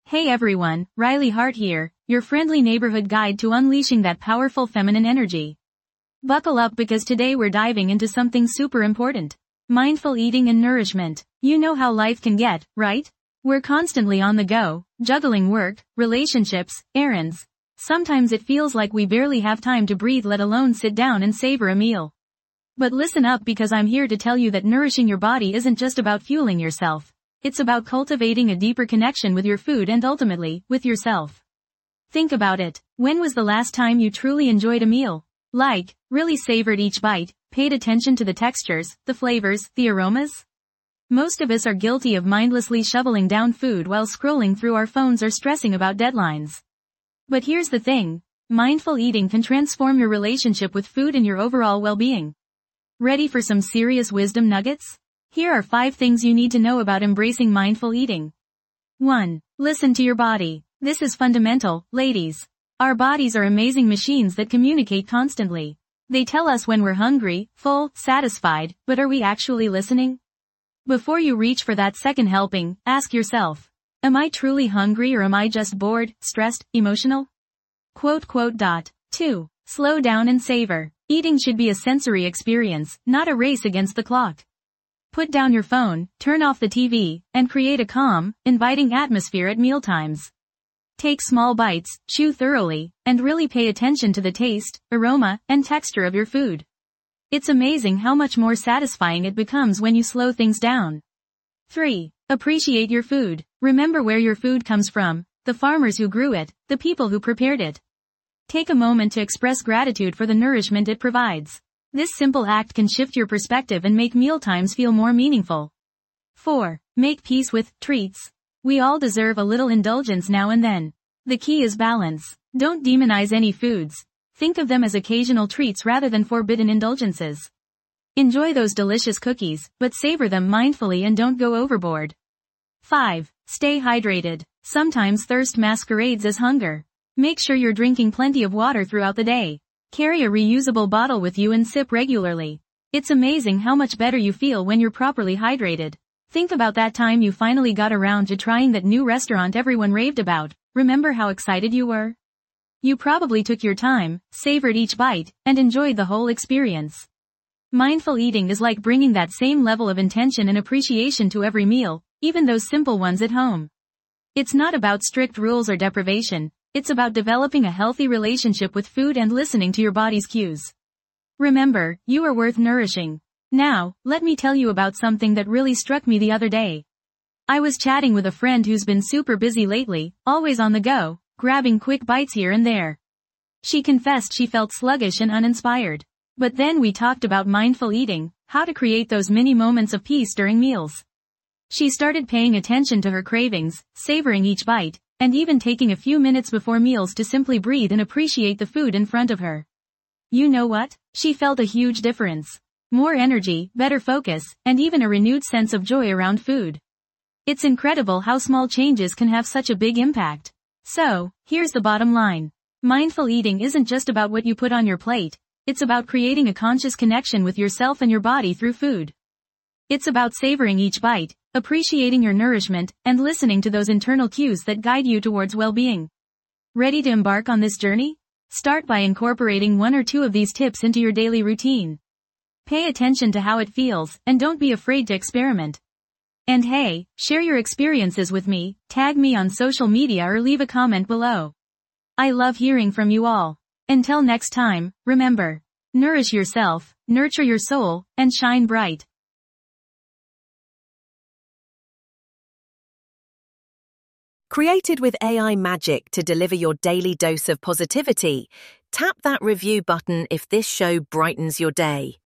Hey everyone, Riley Hart here, your friendly neighborhood guide to unleashing that powerful feminine energy. Buckle up because today we're diving into something super important. Mindful eating and nourishment. You know how life can get, right? We're constantly on the go, juggling work, relationships, errands. Sometimes it feels like we barely have time to breathe, let alone sit down and savor a meal. But listen up because I'm here to tell you that nourishing your body isn't just about fueling yourself. It's about cultivating a deeper connection with your food and ultimately, with yourself. Think about it. When was the last time you truly enjoyed a meal? Like, really savored each bite, paid attention to the textures, the flavors, the aromas? Most of us are guilty of mindlessly shoveling down food while scrolling through our phones or stressing about deadlines. But here's the thing. Mindful eating can transform your relationship with food and your overall well-being. Ready for some serious wisdom nuggets? Here are 5 things you need to know about embracing mindful eating. 1. Listen to your body. This is fundamental, ladies. Our bodies are amazing machines that communicate constantly. They tell us when we're hungry, full, satisfied, but are we actually listening? Before you reach for that second helping, ask yourself, am I truly hungry or am I just bored, stressed, emotional? 2. Slow down and savor. Eating should be a sensory experience, not a race against the clock. Put down your phone, turn off the TV, and create a calm, inviting atmosphere at mealtimes. Take small bites, chew thoroughly, and really pay attention to the taste, aroma, and texture of your food. It's amazing how much more satisfying it becomes when you slow things down. 3. Appreciate your food. Remember where your food comes from, the farmers who grew it, the people who prepared it. Take a moment to express gratitude for the nourishment it provides. This simple act can shift your perspective and make mealtimes feel more meaningful. 4. Make peace with treats. We all deserve a little indulgence now and then. The key is balance. Don't demonize any foods. Think of them as occasional treats rather than forbidden indulgences. Enjoy those delicious cookies, but savor them mindfully and don't go overboard. 5. Stay hydrated. Sometimes thirst masquerades as hunger. Make sure you're drinking plenty of water throughout the day. Carry a reusable bottle with you and sip regularly. It's amazing how much better you feel when you're properly hydrated. Think about that time you finally got around to trying that new restaurant everyone raved about. Remember how excited you were? You probably took your time, savored each bite, and enjoyed the whole experience. Mindful eating is like bringing that same level of intention and appreciation to every meal, even those simple ones at home. It's not about strict rules or deprivation. It's about developing a healthy relationship with food and listening to your body's cues. Remember, you are worth nourishing. Now, let me tell you about something that really struck me the other day. I was chatting with a friend who's been super busy lately, always on the go, grabbing quick bites here and there. She confessed she felt sluggish and uninspired. But then we talked about mindful eating, how to create those mini moments of peace during meals. She started paying attention to her cravings, savoring each bite, and even taking a few minutes before meals to simply breathe and appreciate the food in front of her. You know what? She felt a huge difference. More energy, better focus, and even a renewed sense of joy around food. It's incredible how small changes can have such a big impact. So, here's the bottom line. Mindful eating isn't just about what you put on your plate, it's about creating a conscious connection with yourself and your body through food. It's about savoring each bite, appreciating your nourishment, and listening to those internal cues that guide you towards well-being. Ready to embark on this journey? Start by incorporating 1 or 2 of these tips into your daily routine. Pay attention to how it feels, and don't be afraid to experiment. And hey, share your experiences with me, tag me on social media or leave a comment below. I love hearing from you all. Until next time, remember, nourish yourself, nurture your soul, and shine bright. Created with AI magic to deliver your daily dose of positivity, tap that review button if this show brightens your day.